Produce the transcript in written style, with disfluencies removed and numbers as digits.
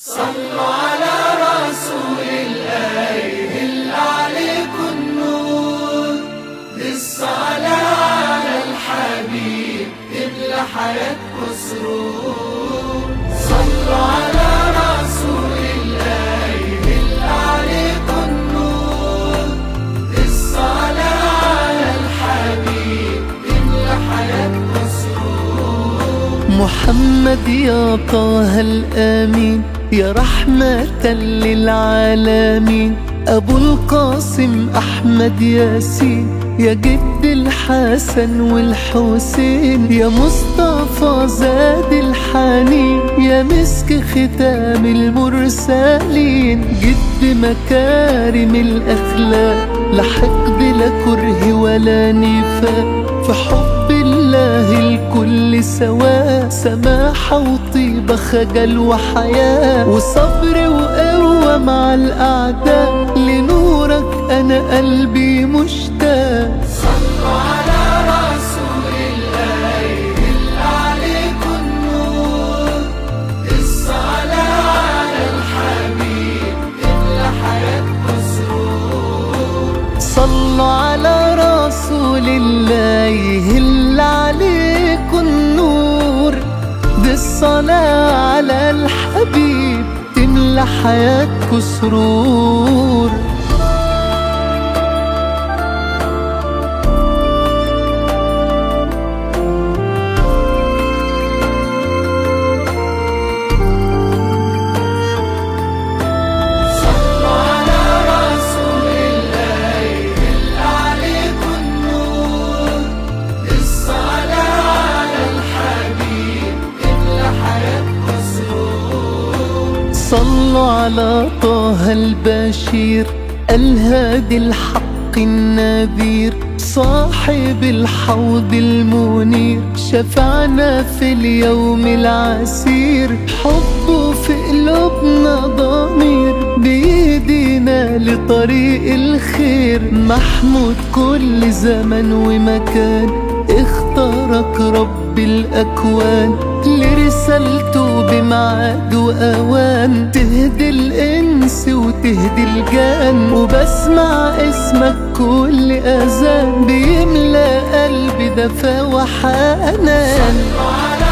صلوا على رسول الله هل عليكم النور، بالصلاة على الحبيب تملى حياتكم سرور. صلوا على رسول الله هل عليكم النور، بالصلاة على الحبيب تملى حياتكم سرور. محمد يا طه الآمين يا رحمة للعالمين، أبو القاسم أحمد ياسين يا جد الحسن والحسين، يا مصطفى زاد الحنين يا مسك ختام المرسلين، جد مكارم الأخلاق لا حقد لا كره ولا نفاق، في حب الله الكل سواء، سماحة وطيبة خجل وحياة، وصبر وقوة مع الأعداء، لنورك أنا قلبي مشتاق. صلوا على رسول الله هل عليكم النور، بالصلاة على الحبيب تملى حياتكم سرور. صلوا على رسول الله هل عليكم النور، بالصلاة على الحبيب تملى حياتكم سرور. صلوا على طه البشير الهادي الحق النذير، صاحب الحوض المنير، شفعنا في اليوم العسير، حبه في قلوبنا ضمير، بيدينا لطريق الخير، محمود كل زمن ومكان، اختارك رب الأكوان لرسالته بميعاد وأوان، تهدي الإنس وتهدي الجان، وبسمع اسمك كل أذان، بيملى قلبي دفا وحنان.